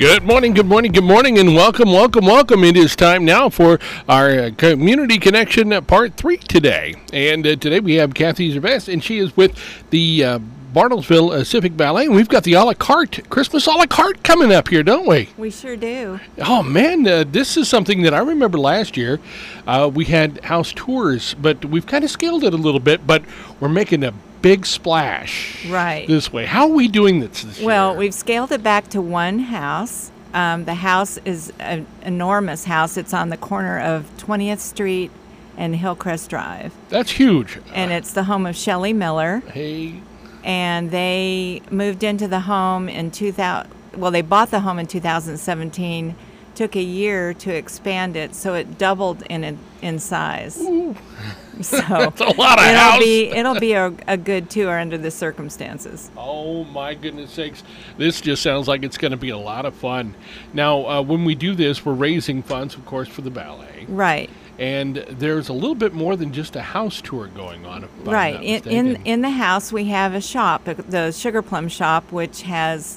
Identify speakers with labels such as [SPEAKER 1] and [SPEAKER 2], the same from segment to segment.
[SPEAKER 1] Good morning, good morning, good morning, and welcome, welcome, welcome. It is time now for our Community Connection Part 3 today. And today we have Kathy Zervest, and she is with the Bartlesville Civic Ballet. And we've got the a la carte, Christmas a la carte coming up here, don't we?
[SPEAKER 2] We sure do.
[SPEAKER 1] Oh, man, this is something that I remember last year. We had house tours, but we've kind of scaled it a little bit, but we're making a big splash this way. How are we doing this year?
[SPEAKER 2] Well, we've scaled it back to one house. The house is an enormous house. It's on the corner of 20th Street and Hillcrest Drive.
[SPEAKER 1] That's huge.
[SPEAKER 2] And it's the home of Shelley Miller.
[SPEAKER 1] Hey.
[SPEAKER 2] And they moved into the home in 2000. Well, they bought the home in 2017. Took a year to expand it, so it doubled in size.
[SPEAKER 1] Ooh.
[SPEAKER 2] So
[SPEAKER 1] that's a lot of house.
[SPEAKER 2] It'll be a good tour under the circumstances.
[SPEAKER 1] Oh my goodness sakes! This just sounds like it's going to be a lot of fun. Now, when we do this, we're raising funds, of course, for the ballet.
[SPEAKER 2] Right.
[SPEAKER 1] And there's a little bit more than just a house tour going on.
[SPEAKER 2] Right. In the house, we have a shop, the Sugar Plum shop, which has,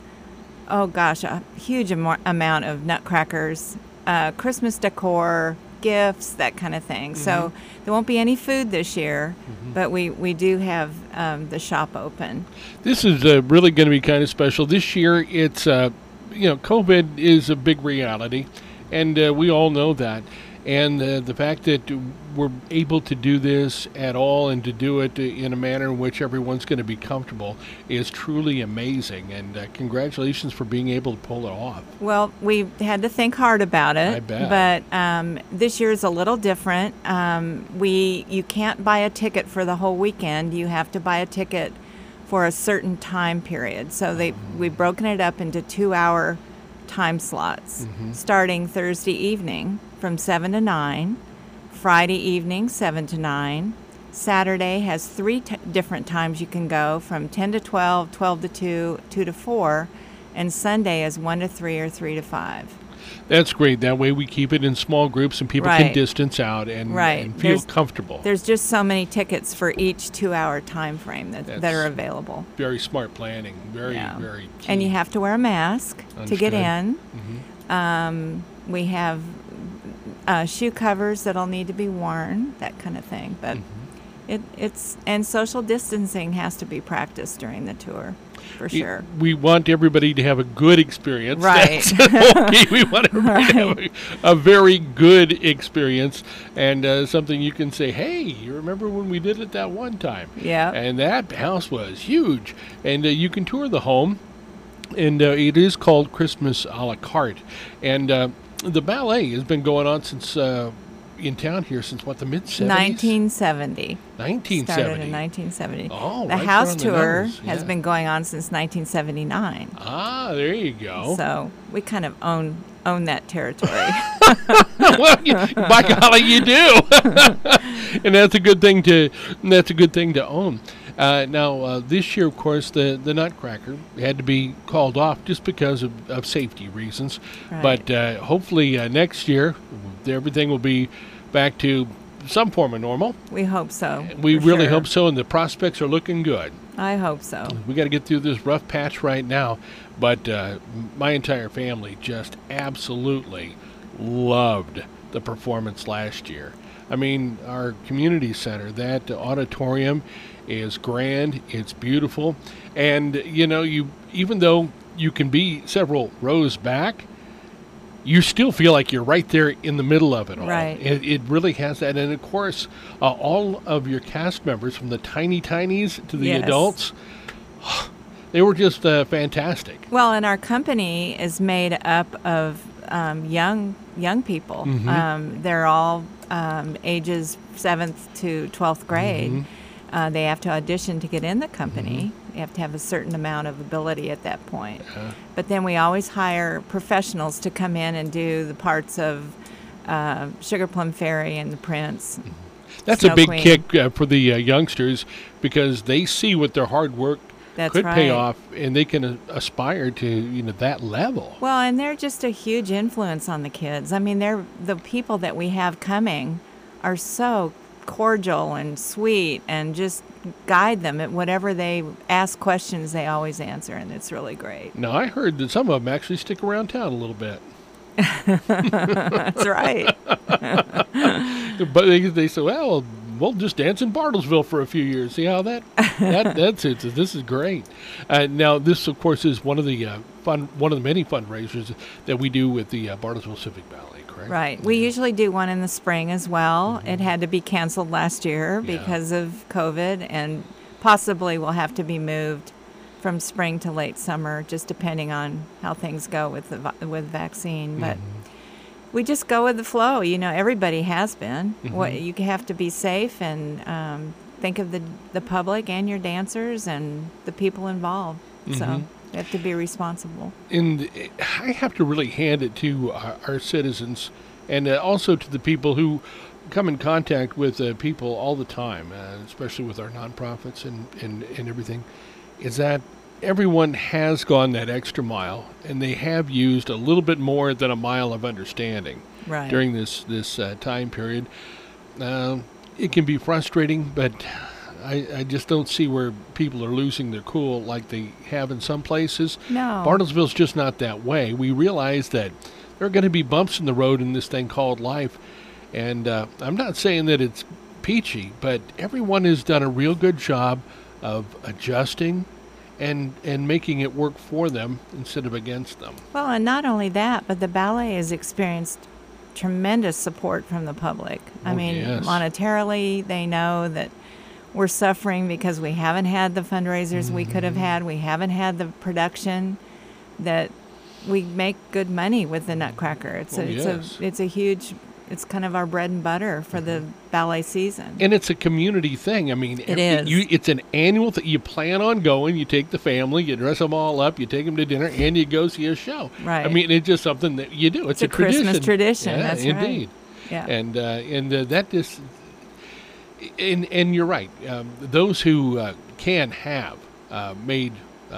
[SPEAKER 2] a huge amount of nutcrackers, Christmas decor, gifts, that kind of thing. Mm-hmm. So there won't be any food this year, but we do have the shop open.
[SPEAKER 1] This is really going to be kind of special. This year, it's, COVID is a big reality, and we all know that. And the fact that we're able to do this at all and to do it in a manner in which everyone's going to be comfortable is truly amazing. And congratulations for being able to pull it off.
[SPEAKER 2] Well, we had to think hard about it.
[SPEAKER 1] I bet.
[SPEAKER 2] But this year is a little different. You can't buy a ticket for the whole weekend. You have to buy a ticket for a certain time period. So we've broken it up into 2-hour time slots, starting Thursday evening from 7 to 9, Friday evening 7 to 9. Saturday has 3 different times you can go, from 10 to 12, 12 to 2, 2 to 4, and Sunday is 1 to 3 or 3 to 5.
[SPEAKER 1] That's great. That way we keep it in small groups and people can distance out and feel comfortable.
[SPEAKER 2] There's just so many tickets for each 2-hour time frame that are available.
[SPEAKER 1] Very smart planning. Very key.
[SPEAKER 2] And you have to wear a mask to get in. We have shoe covers that'll need to be worn, that kind of thing. But and social distancing has to be practiced during the tour, for sure.
[SPEAKER 1] We want everybody to have a good experience.
[SPEAKER 2] Right.
[SPEAKER 1] We want everybody to have a very good experience and something you can say, hey, you remember when we did it that one time?
[SPEAKER 2] Yeah.
[SPEAKER 1] And that house was huge. And you can tour the home. And it is called Christmas a la carte. And the ballet has been going on since in town here since the mid-70s?
[SPEAKER 2] 1970.
[SPEAKER 1] 1970.
[SPEAKER 2] Started in 1970.
[SPEAKER 1] Oh,
[SPEAKER 2] the house tour has been going on since 1979.
[SPEAKER 1] Ah, there you go.
[SPEAKER 2] So we kind of own that territory.
[SPEAKER 1] Well, by golly, you do. And that's a good thing to own. Now, this year, of course, the Nutcracker had to be called off just because of safety reasons.
[SPEAKER 2] Right.
[SPEAKER 1] But hopefully next year, everything will be back to some form of normal.
[SPEAKER 2] We hope so.
[SPEAKER 1] We really hope so, and the prospects are looking good.
[SPEAKER 2] I hope so.
[SPEAKER 1] We got to get through this rough patch right now, but my entire family just absolutely loved the performance last year. I mean, our community center, that auditorium is grand, it's beautiful, and even though you can be several rows back, you still feel like you're right there in the middle of it all.
[SPEAKER 2] Right.
[SPEAKER 1] It really has that. And, of course, all of your cast members, from the tinies to the adults, they were just fantastic.
[SPEAKER 2] Well, and our company is made up of young people. They're all ages 7th to 12th grade. They have to audition to get in the company. You have to have a certain amount of ability at that point. But then we always hire professionals to come in and do the parts of Sugar Plum Fairy and the Prince.
[SPEAKER 1] That's
[SPEAKER 2] Snow
[SPEAKER 1] a big
[SPEAKER 2] Queen.
[SPEAKER 1] kick for the youngsters, because they see what their hard work could pay off, and they can aspire to that level.
[SPEAKER 2] Well, and they're just a huge influence on the kids. I mean, the people that we have coming are so cordial and sweet and just guide them at whatever they ask questions, they always answer, and it's really great.
[SPEAKER 1] Now, I heard that some of them actually stick around town a little bit.
[SPEAKER 2] That's right.
[SPEAKER 1] But they say, well, we'll just dance in Bartlesville for a few years. See how that's it. So this is great. Now, this, of course, is one of the many fundraisers that we do with the Bartlesville Civic Ballet, correct?
[SPEAKER 2] Right. We usually do one in the spring as well. It had to be canceled last year because of COVID, and possibly will have to be moved from spring to late summer, just depending on how things go with with vaccine. But we just go with the flow. You know, everybody has been. You have to be safe and think of the public and your dancers and the people involved. So you have to be responsible.
[SPEAKER 1] And I have to really hand it to our citizens, and also to the people who come in contact with people all the time, especially with our nonprofits and everything, is that everyone has gone that extra mile, and they have used a little bit more than a mile of understanding during this time period. It can be frustrating, but I just don't see where people are losing their cool like they have in some places.
[SPEAKER 2] No.
[SPEAKER 1] Bartlesville's just not that way. We realize that there are going to be bumps in the road in this thing called life, and I'm not saying that it's peachy, but everyone has done a real good job of adjusting and making it work for them instead of against them.
[SPEAKER 2] Well, and not only that, but the ballet has experienced tremendous support from the public. I mean, monetarily, they know that we're suffering because we haven't had the fundraisers we could have had. We haven't had the production that we make good money with the Nutcracker. It's a huge. It's kind of our bread and butter for the ballet season.
[SPEAKER 1] And it's a community thing. I mean, it's an annual thing. You plan on going, you take the family, you dress them all up, you take them to dinner, and you go see a show.
[SPEAKER 2] Right.
[SPEAKER 1] I mean, it's just something that you do. It's a
[SPEAKER 2] Christmas tradition.
[SPEAKER 1] Yeah,
[SPEAKER 2] that's
[SPEAKER 1] indeed.
[SPEAKER 2] Right. Yeah.
[SPEAKER 1] And that just, and you're right. Those who can have made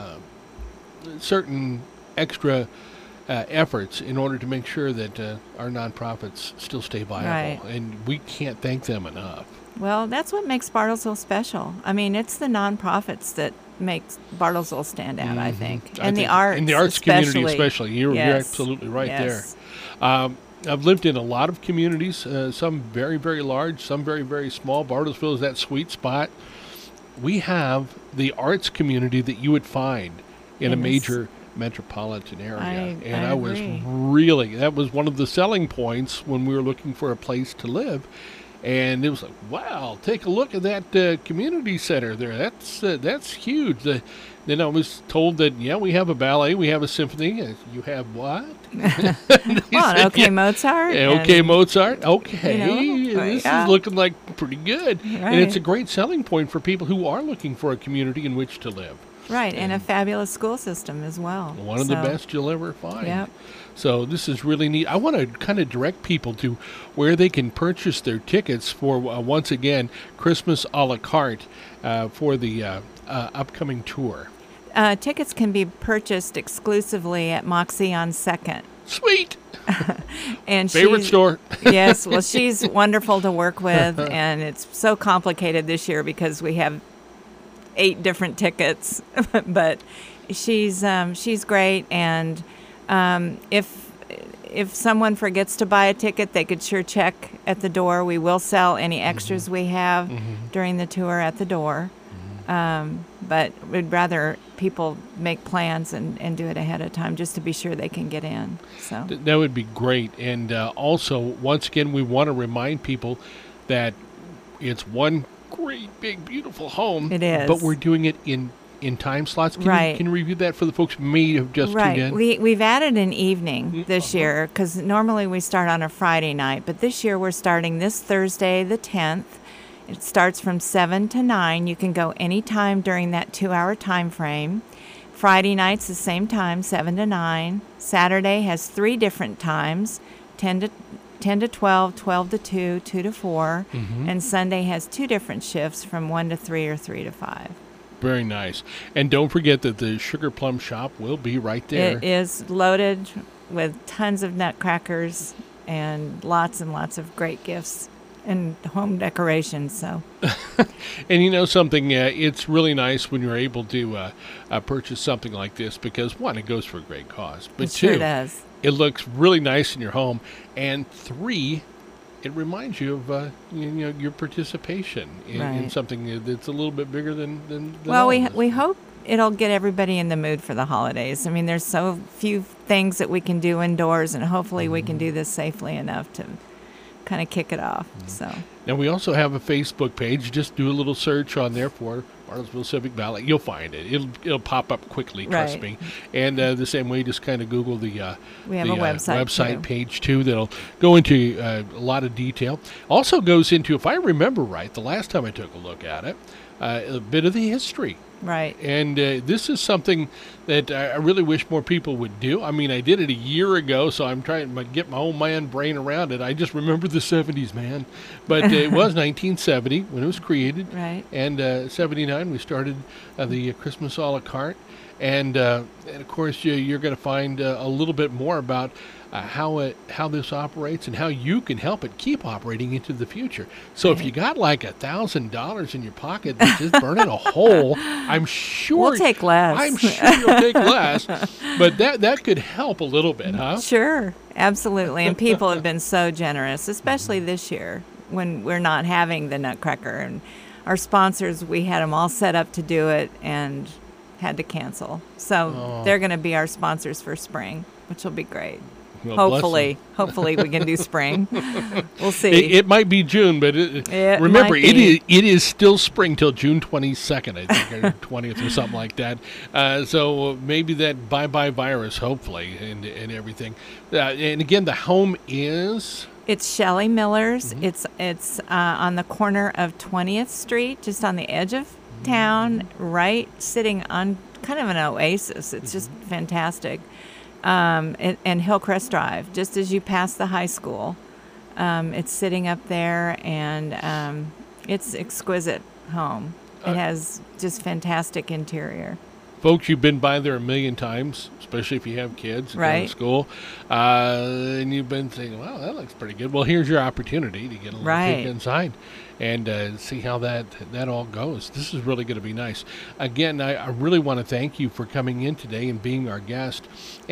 [SPEAKER 1] certain extra efforts in order to make sure that our nonprofits still stay viable, and we can't thank them enough.
[SPEAKER 2] Well, that's what makes Bartlesville special. I mean, it's the nonprofits that makes Bartlesville stand out, I think, and the arts,
[SPEAKER 1] in the arts community especially. You're absolutely right there. I've lived in a lot of communities, some very, very large, some very, very small. Bartlesville is that sweet spot. We have the arts community that you would find in a major metropolitan area,
[SPEAKER 2] I
[SPEAKER 1] was
[SPEAKER 2] agree.
[SPEAKER 1] really, that was one of the selling points when we were looking for a place to live, and it was like, wow, take a look at that community center there. That's huge. Then I was told that we have a ballet, we have a symphony. You have what?
[SPEAKER 2] Well, OK Mozart.
[SPEAKER 1] OK Mozart. Okay, this is looking like pretty good, and it's a great selling point for people who are looking for a community in which to live.
[SPEAKER 2] Right, and a fabulous school system as well.
[SPEAKER 1] One of the best you'll ever find.
[SPEAKER 2] Yep.
[SPEAKER 1] So this is really neat. I want to kind of direct people to where they can purchase their tickets for, once again, Christmas a la carte for the upcoming tour.
[SPEAKER 2] Tickets can be purchased exclusively at Moxie on 2nd.
[SPEAKER 1] Sweet.
[SPEAKER 2] And
[SPEAKER 1] favorite store.
[SPEAKER 2] Yes, well, she's wonderful to work with, and it's so complicated this year because we have 8 different tickets, but she's great, and if someone forgets to buy a ticket, they could sure check at the door. We will sell any extras we have during the tour at the door, but we'd rather people make plans and do it ahead of time just to be sure they can get in. So
[SPEAKER 1] that would be great. And also, once again, we want to remind people that it's one great, big, beautiful home.
[SPEAKER 2] It is.
[SPEAKER 1] But we're doing it in time slots. Can you review that for the folks who may have just tuned in?
[SPEAKER 2] We've added an evening this year because normally we start on a Friday night, but this year we're starting this Thursday, the 10th. It starts from 7 to 9. You can go anytime during that 2-hour time frame. Friday night's the same time, 7 to 9. Saturday has 3 different times, 10 to 12, 12 to 2, 2 to 4, and Sunday has 2 different shifts from 1 to 3 or 3 to 5.
[SPEAKER 1] Very nice. And don't forget that the Sugar Plum shop will be right there.
[SPEAKER 2] It is loaded with tons of nutcrackers and lots of great gifts and home decorations. So
[SPEAKER 1] And you know something, it's really nice when you're able to purchase something like this because, one, it goes for a great cause. But
[SPEAKER 2] it sure
[SPEAKER 1] two,
[SPEAKER 2] does.
[SPEAKER 1] it looks really nice in your home. And three, it reminds you of your participation in
[SPEAKER 2] Right.
[SPEAKER 1] something that's a little bit bigger than
[SPEAKER 2] Well,
[SPEAKER 1] all
[SPEAKER 2] we
[SPEAKER 1] of us.
[SPEAKER 2] we hope it'll get everybody in the mood for the holidays. I mean, there's so few things that we can do indoors, and hopefully we can do this safely enough to kind of kick it off. So
[SPEAKER 1] Now, we also have a Facebook page. Just do a little search on there for Bartlesville Civic Ballet. You'll find it. It'll pop up quickly, trust
[SPEAKER 2] Right.
[SPEAKER 1] me. And the same way, just kind of Google the
[SPEAKER 2] we have a website too.
[SPEAKER 1] page, too, that'll go into a lot of detail. Also goes into, if I remember right, the last time I took a look at it, a bit of the history.
[SPEAKER 2] Right.
[SPEAKER 1] And this is something that I really wish more people would do. I mean, I did it a year ago, so I'm trying to get my old man brain around it. I just remember the 70s, man. But it was 1970 when it was created.
[SPEAKER 2] Right.
[SPEAKER 1] And 79, we started the Christmas a la carte. And of course, you're going to find a little bit more about how this operates and how you can help it keep operating into the future. So if you got like $1,000 in your pocket that's just burning a hole, I'm sure
[SPEAKER 2] We'll take less.
[SPEAKER 1] I'm sure you'll take less, but that could help a little bit, huh?
[SPEAKER 2] Sure, absolutely. And people have been so generous, especially this year when we're not having the Nutcracker. And our sponsors, we had them all set up to do it and had to cancel. So they're going to be our sponsors for spring, which will be great.
[SPEAKER 1] Well, bless them.
[SPEAKER 2] Hopefully we can do spring. We'll see.
[SPEAKER 1] It might be June, but
[SPEAKER 2] It
[SPEAKER 1] remember,
[SPEAKER 2] might be.
[SPEAKER 1] it is still spring till June 22nd, I think, or 20th or something like that. So maybe that bye-bye virus, hopefully, and everything. And again, the home is...
[SPEAKER 2] It's Shelley Miller's. It's on the corner of 20th Street, just on the edge of town, right sitting on kind of an oasis. It's just fantastic. And Hillcrest Drive, just as you pass the high school. It's sitting up there, and it's exquisite home. It has just fantastic interior.
[SPEAKER 1] Folks, you've been by there a million times, especially if you have kids and go to
[SPEAKER 2] Right.
[SPEAKER 1] school, and you've been thinking, "Wow, that looks pretty good." Well, here's your opportunity to get a little
[SPEAKER 2] Right.
[SPEAKER 1] peek inside and see how that all goes. This is really going to be nice. Again, I really want to thank you for coming in today and being our guest,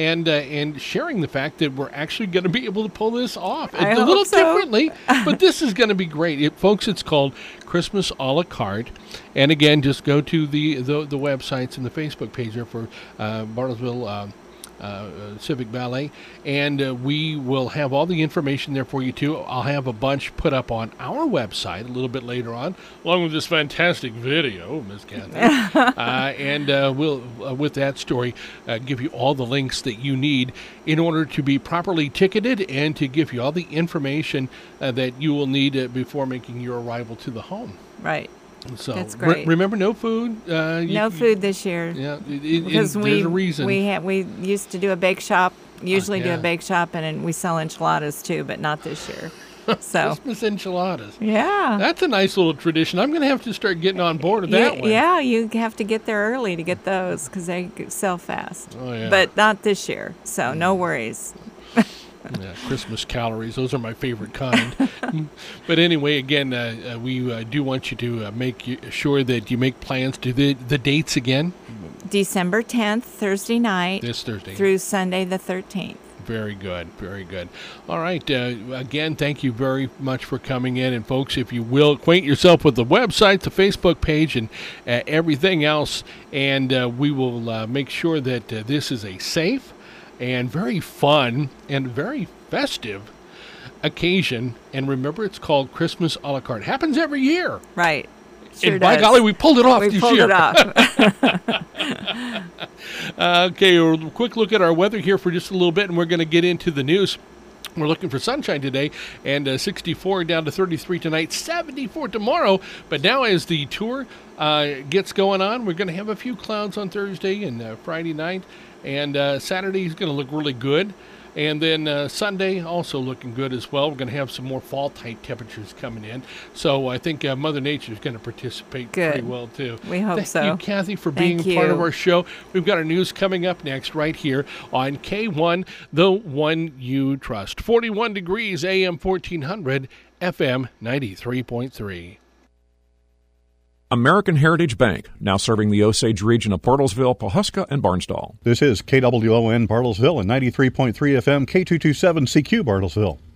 [SPEAKER 1] and sharing the fact that we're actually going to be able to pull this off
[SPEAKER 2] I
[SPEAKER 1] a
[SPEAKER 2] hope
[SPEAKER 1] little
[SPEAKER 2] so.
[SPEAKER 1] differently, but this is going to be great, folks. It's called Christmas a la carte, and again, just go to the websites and the Facebook page there for Bartlesville Civic Ballet, and we will have all the information there for you too. I'll have a bunch put up on our website a little bit later on, along with this fantastic video, Ms. Kathy, and we'll with that story give you all the links that you need in order to be properly ticketed and to give you all the information that you will need before making your arrival to the home.
[SPEAKER 2] Right.
[SPEAKER 1] So
[SPEAKER 2] That's great.
[SPEAKER 1] remember, no food.
[SPEAKER 2] No food this year.
[SPEAKER 1] Yeah,
[SPEAKER 2] Because
[SPEAKER 1] there's a reason.
[SPEAKER 2] we used to do a bake shop, usually do
[SPEAKER 1] yeah.
[SPEAKER 2] a bake shop, and we sell enchiladas too, but not this year. So
[SPEAKER 1] Christmas enchiladas.
[SPEAKER 2] yeah,
[SPEAKER 1] That's a nice little tradition. I'm going to have to start getting on board with that one.
[SPEAKER 2] yeah, you have to get there early to get those because they sell fast.
[SPEAKER 1] Oh, yeah.
[SPEAKER 2] But not this year, so no worries.
[SPEAKER 1] Yeah, Christmas calories. Those are my favorite kind. But anyway, again, we do want you to make sure that you make plans. Do the dates again
[SPEAKER 2] December 10th, Thursday night,
[SPEAKER 1] this Thursday.
[SPEAKER 2] through Sunday the 13th.
[SPEAKER 1] Very good, very good. All right, again, thank you very much for coming in. And folks, if you will, acquaint yourself with the website, the Facebook page, and everything else. And we will make sure that this is a safe and very fun and very festive occasion. And remember, it's called Christmas a la carte. Happens every year.
[SPEAKER 2] Right. Sure
[SPEAKER 1] And by
[SPEAKER 2] does.
[SPEAKER 1] golly, we pulled it off
[SPEAKER 2] We
[SPEAKER 1] this
[SPEAKER 2] pulled
[SPEAKER 1] year.
[SPEAKER 2] it off.
[SPEAKER 1] Okay, a quick look at our weather here for just a little bit, and we're going to get into the news. We're looking for sunshine today, and 64 down to 33 tonight, 74 tomorrow. But now as the tour gets going on, we're going to have a few clouds on Thursday and Friday night, and Saturday is going to look really good. And then Sunday also looking good as well. We're going to have some more fall-type temperatures coming in. So I think Mother Nature is going to participate pretty
[SPEAKER 2] Good.
[SPEAKER 1] well, too.
[SPEAKER 2] We hope
[SPEAKER 1] Thank
[SPEAKER 2] so.
[SPEAKER 1] you, Kathy, for being
[SPEAKER 2] Thank
[SPEAKER 1] part of
[SPEAKER 2] you.
[SPEAKER 1] our show. We've got our news coming up next right here on K1, the one you trust. 41 degrees, AM 1400, FM 93.3.
[SPEAKER 3] American Heritage Bank, now serving the Osage region of Portalsville, Pawhuska, and Barnsdall.
[SPEAKER 4] This is KWON Bartlesville and 93.3 FM K227CQ Bartlesville.